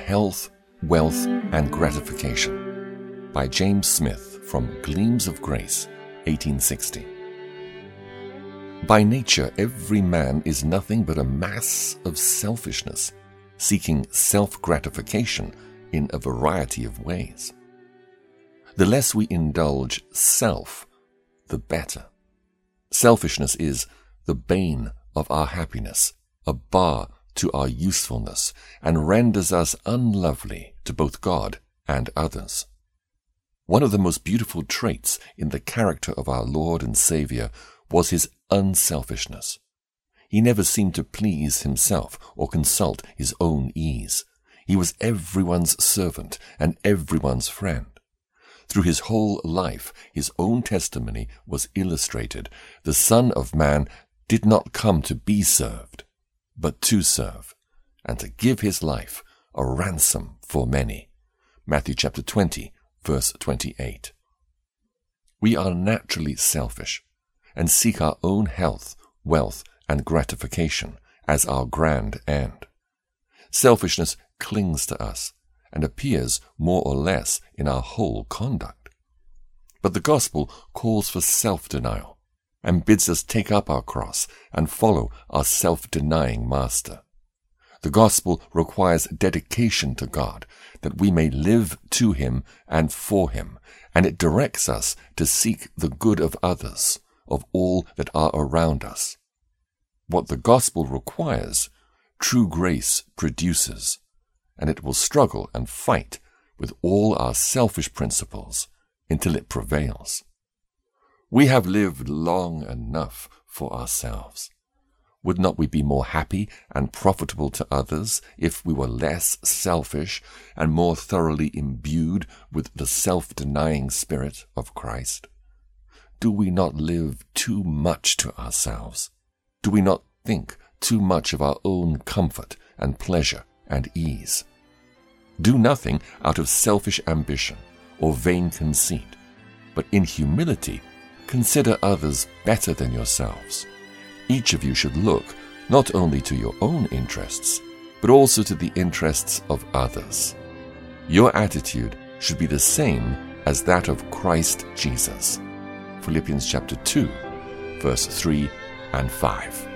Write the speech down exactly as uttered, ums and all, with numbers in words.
Health, Wealth and Gratification by James Smith from Gleams of Grace, eighteen sixty. By nature, every man is nothing but a mass of selfishness, seeking self-gratification in a variety of ways. The less we indulge self, the better. Selfishness is the bane of our happiness, a bar to our usefulness, and renders us unlovely to both God and others. One of the most beautiful traits in the character of our Lord and Saviour was his unselfishness. He never seemed to please himself or consult his own ease. He was everyone's servant and everyone's friend. Through his whole life, his own testimony was illustrated. The Son of Man did not come to be served, but to serve, and to give his life a ransom for many. Matthew chapter twenty, verse twenty-eight. We are naturally selfish, and seek our own health, wealth, and gratification as our grand end. Selfishness clings to us, and appears more or less in our whole conduct. But the gospel calls for self-denial, and bids us take up our cross and follow our self-denying Master. The gospel requires dedication to God, that we may live to him and for him, and it directs us to seek the good of others, of all that are around us. What the gospel requires, true grace produces, and it will struggle and fight with all our selfish principles until it prevails. We have lived long enough for ourselves. Would not we be more happy and profitable to others if we were less selfish and more thoroughly imbued with the self-denying spirit of Christ? Do we not live too much to ourselves? Do we not think too much of our own comfort and pleasure and ease? Do nothing out of selfish ambition or vain conceit, but in humility consider others better than yourselves. Each of you should look not only to your own interests, but also to the interests of others. Your attitude should be the same as that of Christ Jesus. Philippians chapter two, verse three and five.